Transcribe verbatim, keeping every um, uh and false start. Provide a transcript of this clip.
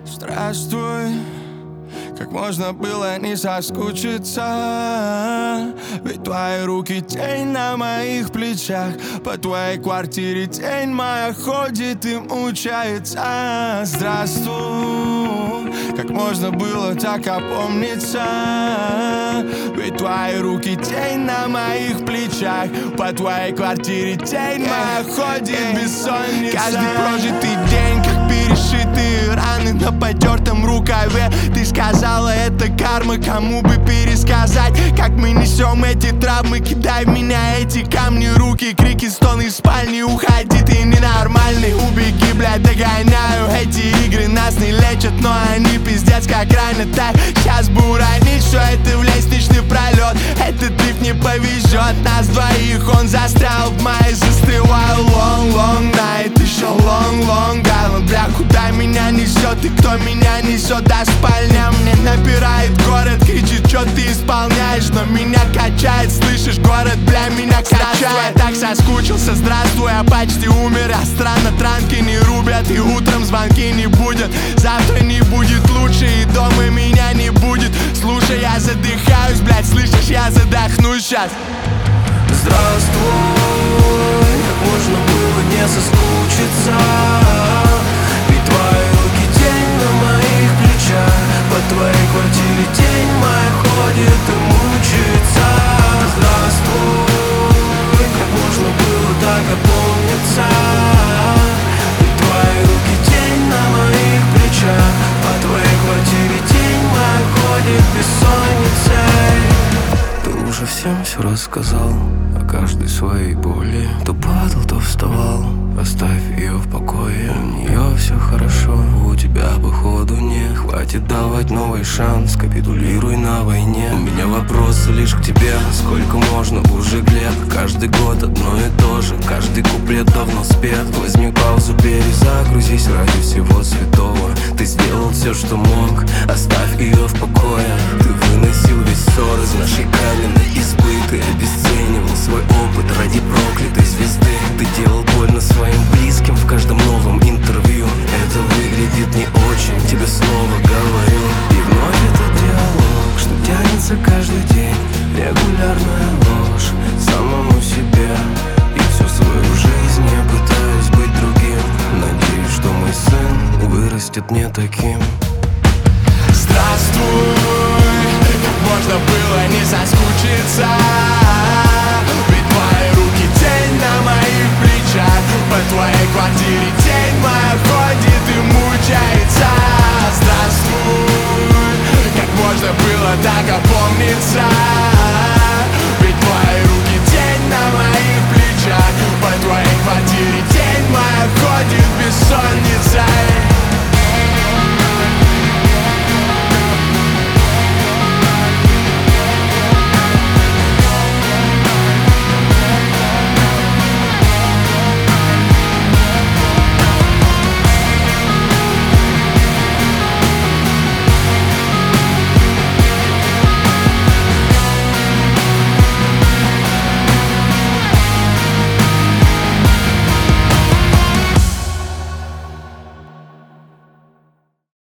Здравствуй, как можно было не соскучиться? Ведь твои руки тень на моих плечах. По твоей квартире тень моя ходит и мучается. Здравствуй, как можно было так опомниться? Ведь твои руки тень на моих плечах. По твоей квартире тень моя ходит бессонница. Каждый прожитый день, как перешитые раны на потертом рукаве. Ты сказала, это карма, кому бы пересказать, как мы несем эти травмы. Кидай в меня эти камни, руки, крики, стоны из спальни. Уходи, ты ненормальный, убеги, блядь, догоняю. Эти игры нас не лечат, но они пиздец как ранят. Так, сейчас бы уронить все это в лестничный пролет. Этот лифт не повезет нас двоих, он застрял в мае. Застреваю, long, long night, еще long, long island. Бля, куда меня несет и кто меня несет до спальни? Мне напирает город, кричит, что ты исполняешь, но меня качает, слышишь, город, бля, меня качает. Я так соскучился, здравствуй, я почти умер. А странно, транки не рубят и утром звонки не будут. Завтра не будет лучше и дома меня не будет. Слушай, я задыхаюсь, блядь, слышишь, я задохнусь сейчас. Здравствуй, как можно было не соскучиться? Ведь твои руки тень на моих плечах. По твоей квартире тень моя ходит и мучается. Здравствуй, как можно было так опомниться? Ведь твои руки тень на моих плечах. По твоей квартире тень моя ходит бессонницей. Ты уже всем все рассказал о каждой своей боли. То падал, то вставал, оставь ее в покое. У нее все хорошо, у тебя походу не хватит давать новый шанс, капитулируй на войне. У меня вопросы лишь к тебе, сколько можно уже глеб? Каждый год одно и то же, каждый куплет давно спет. Возьми паузу, перезагрузись ради всего святого. Ты сделал все, что мог, оставь ее в покое. Ты выносил весь ссор из нашей каменной избы. Ты обесценивал свой опыт ради проклятой звезды. Ты делал больно своим близким в каждом новом интервью. Это выглядит не очень, тебе снова говорю. И вновь этот диалог, что тянется каждый день. Регулярная ложь самому себе. И всю свою жизнь я пытаюсь быть другим. Надеюсь, что мой сын вырастет не таким. Здравствуй, как можно было не соскучиться? Ведь твои руки тень на моих плечах. По твоей квартире